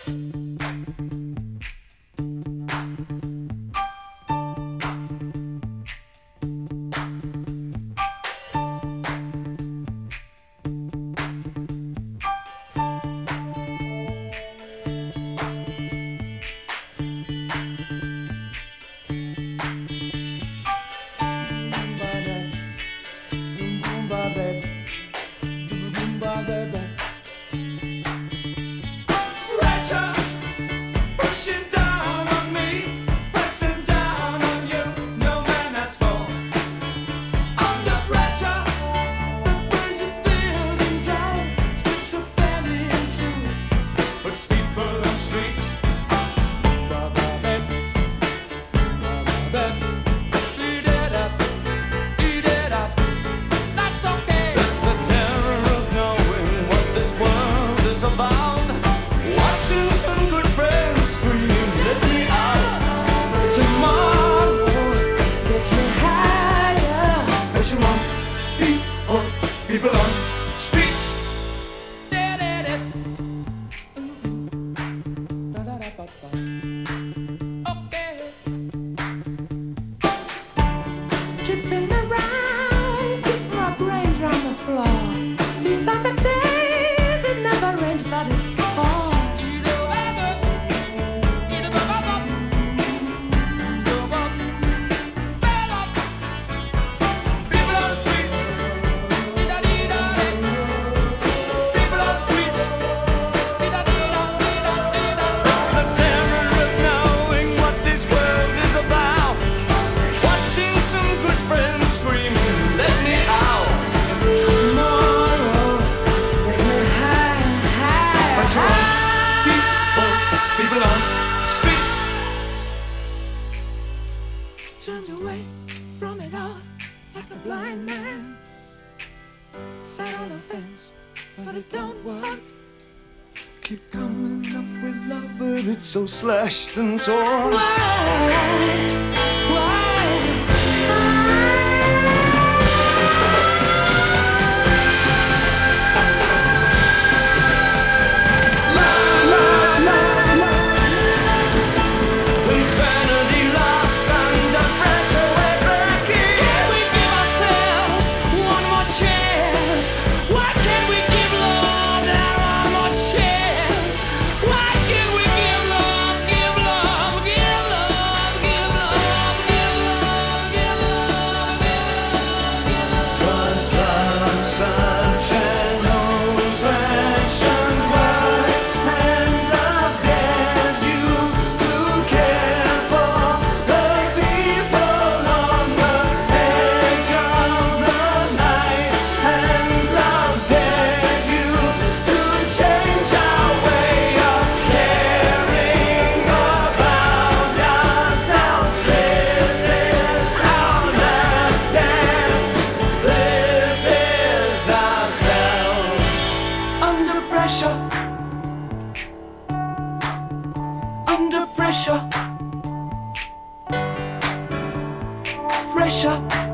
People on streets. Okay. Chipping around, keep my brains round the floor. These are the days it never rains, but it falls. Turned away from it all like a blind man. Sat on a fence, but it don't work. Keep coming up with love, but it's so slashed and torn. Why? Under pressure.